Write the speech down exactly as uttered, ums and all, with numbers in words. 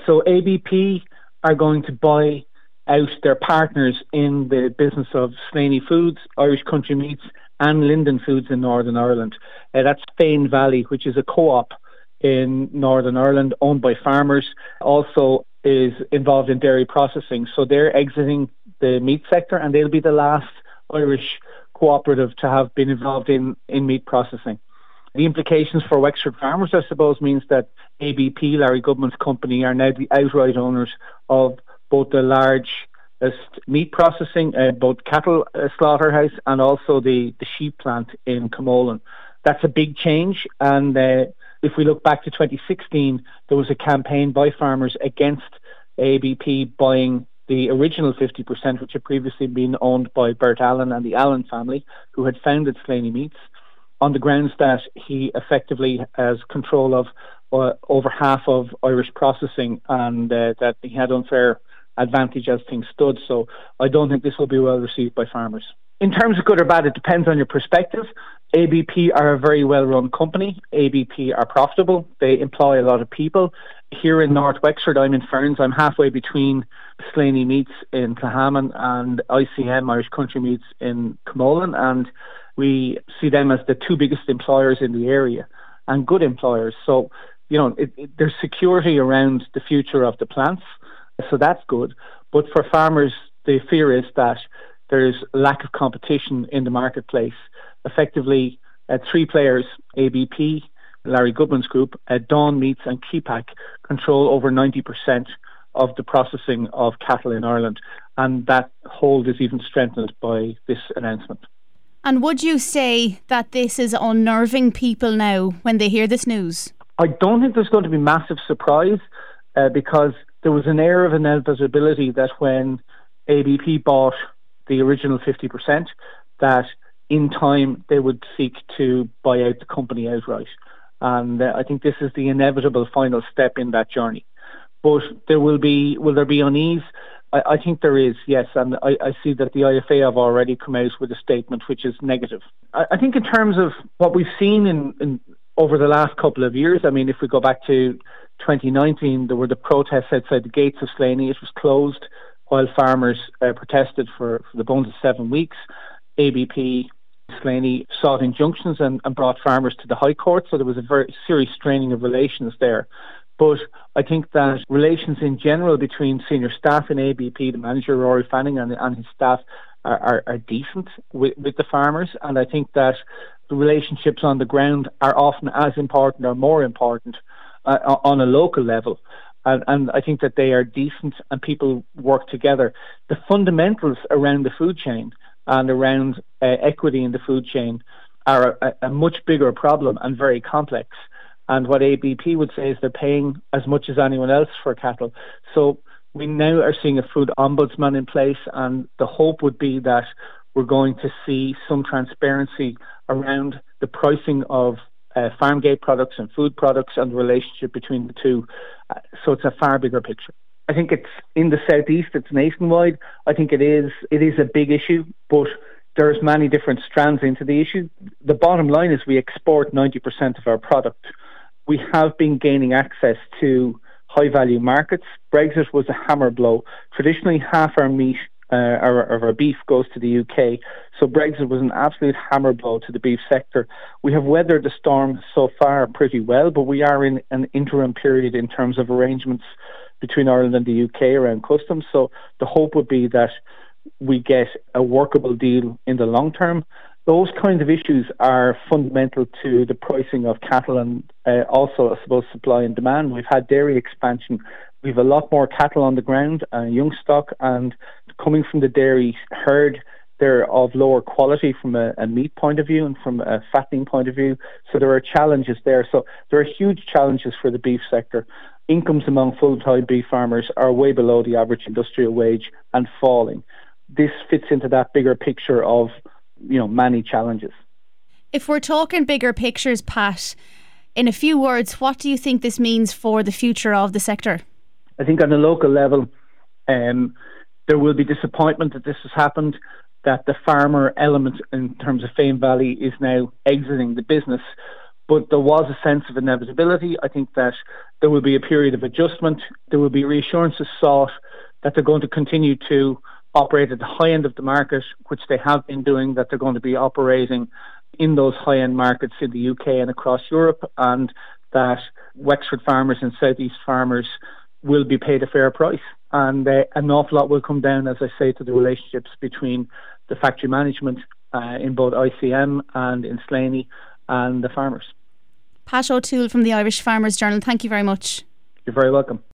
So A B P are going to buy out their partners in the business of Slaney Foods, Irish Country Meats, and Linden Foods in Northern Ireland. Uh, that's Fane Valley, which is a co-op in Northern Ireland owned by farmers, also is involved in dairy processing. So they're exiting the meat sector, and they'll be the last Irish cooperative to have been involved in, in meat processing. The implications for Wexford farmers, I suppose, means that A B P, Larry Goodman's company, are now the outright owners of both the large uh, meat processing, uh, both cattle uh, slaughterhouse, and also the, the sheep plant in Camolan. That's a big change, and uh, if we look back to twenty sixteen, there was a campaign by farmers against A B P buying the original fifty percent, which had previously been owned by Bert Allen and the Allen family, who had founded Slaney Meats, on the grounds that he effectively has control of uh, over half of Irish processing, and uh, that he had unfair advantage as things stood. So I don't think this will be well received by farmers. In terms of good or bad, it depends on your perspective. A B P are a very well-run company. A B P are profitable. They employ a lot of people. Here in North Wexford, I'm in Ferns. I'm halfway between Slaney Meats in Clahaman and I C M, Irish Country Meats, in Camolan, and we see them as the two biggest employers in the area, and good employers. So, you know, it, it, there's security around the future of the plants, so that's good. But for farmers, the fear is that there's lack of competition in the marketplace. Effectively, uh, three players, A B P, Larry Goodman's group, uh, Dawn Meats and Keepak, control over ninety percent of the processing of cattle in Ireland, and that hold is even strengthened by this announcement. And would you say that this is unnerving people now when they hear this news? I don't think there's going to be massive surprise uh, because there was an air of inevitability that when A B P bought the original fifty percent, that in time they would seek to buy out the company outright. And uh, I think this is the inevitable final step in that journey. But there will be, will there be unease? I, I think there is, yes. And I, I see that the I F A have already come out with a statement which is negative. I, I think in terms of what we've seen in, in over the last couple of years, I mean, if we go back to twenty nineteen, there were the protests outside the gates of Slaney. It was closed while farmers uh, protested for, for the bones of seven weeks. A B P, Slaney sought injunctions and, and brought farmers to the High Court, so there was a very serious straining of relations there. But I think that relations in general between senior staff in A B P, the manager Rory Fanning and, and his staff, are, are, are decent with, with the farmers, and I think that the relationships on the ground are often as important or more important uh, on a local level. And, and I think that they are decent and people work together. The fundamentals around the food chain and around uh, equity in the food chain are a, a much bigger problem and very complex. And what A B P would say is they're paying as much as anyone else for cattle. So we now are seeing a food ombudsman in place, and the hope would be that we're going to see some transparency around the pricing of uh, farm gate products and food products and the relationship between the two. Uh, so it's a far bigger picture. I think it's in the southeast, it's nationwide. I think it is it is a big issue, but there's many different strands into the issue. The bottom line is we export ninety percent of our product. We have been gaining access to high-value markets. Brexit was a hammer blow. Traditionally, half our meat, uh, our, of our beef goes to the U K, so Brexit was an absolute hammer blow to the beef sector. We have weathered the storm so far pretty well, but we are in an interim period in terms of arrangements between Ireland and the U K around customs. So the hope would be that we get a workable deal in the long term. Those kinds of issues are fundamental to the pricing of cattle and uh, also, I suppose, supply and demand. We've had dairy expansion. We've a lot more cattle on the ground, uh, young stock, and coming from the dairy herd, they're of lower quality from a, a meat point of view and from a fattening point of view. So there are challenges there. So there are huge challenges for the beef sector. Incomes among full-time beef farmers are way below the average industrial wage and falling. This fits into that bigger picture of, you know, many challenges. If we're talking bigger pictures, Pat, in a few words, what do you think this means for the future of the sector? I think on a local level, um, there will be disappointment that this has happened, that the farmer element in terms of Fane Valley is now exiting the business. but there was a sense of inevitability. I think that there will be a period of adjustment. There will be reassurances sought that they're going to continue to operate at the high end of the market, which they have been doing, that they're going to be operating in those high-end markets in the U K and across Europe, and that Wexford farmers and South East farmers will be paid a fair price. And uh, an awful lot will come down, as I say, to the relationships between the factory management uh, in both I C M and in Slaney and the farmers. Pat O'Toole from the Irish Farmers Journal, thank you very much. You're very welcome.